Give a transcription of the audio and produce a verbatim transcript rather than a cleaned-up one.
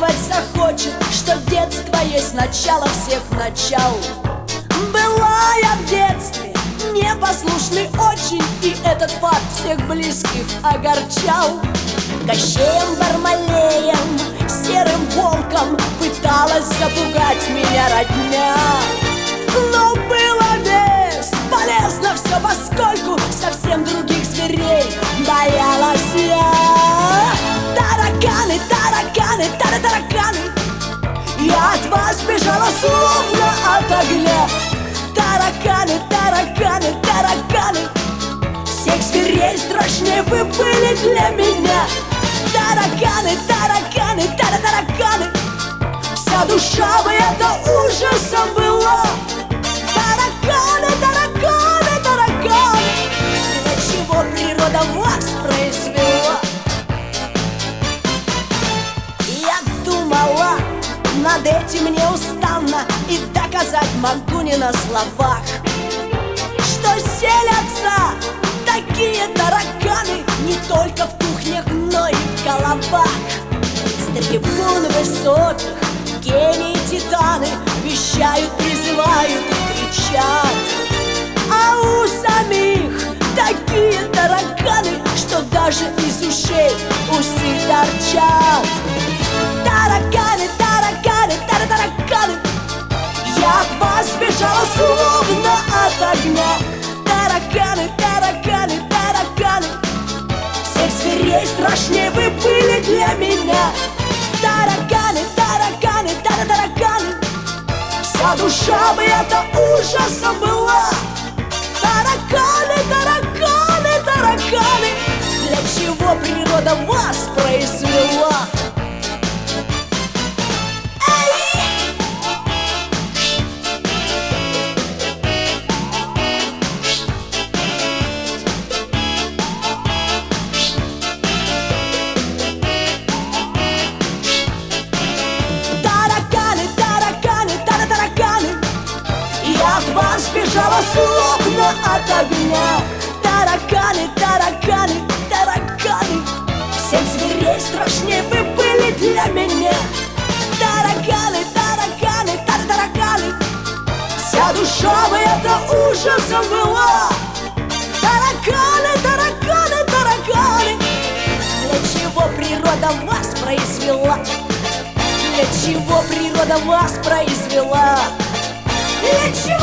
рассказывать захочет, что детство есть начало всех начал. Была я в детстве непослушный очень, и этот факт всех близких огорчал. Кощеем Бармалеем, серым волком пыталась запугать меня родня, но было бесполезно все, поскольку совсем других зверей боялась я. Тараканы, тараканы, тара-тараканы, я от вас бежала словно от огня. Тараканы, тараканы, тараканы, всех зверей страшнее вы были для меня. Тараканы, тараканы, тара-тараканы, вся душа моя-то ужасом была. Тараканы, тараканы, тараканы, для чего природа вас произвела? Я думала над этим неустанно, и доказать могу не на словах, что селятся такие тараканы не только в кухнях, но и в головах. С трибун высоких гении титаны вещают, призывают и кричат, а у самих такие тараканы, что даже из ушей усы торчат. Тараканы, тараканы, тара-тараканы, я от вас бежала словно от огня. Тараканы, тараканы, тараканы, всех зверей страшнее вы были для меня. Тараканы, тараканы, тара-тараканы, вся душа моя-то ужасом была. Тараканы, тараканы, тараканы, для чего природа вас произвела? Бежала словно от огня. Тараканы, тараканы, тараканы, всех зверей страшнее вы были для меня. Тараканы, тараканы, тара-тараканы, вся душа моя-то ужасом была. Тараканы, тараканы, тараканы, для чего природа вас произвела? Для чего природа вас произвела? Для чего?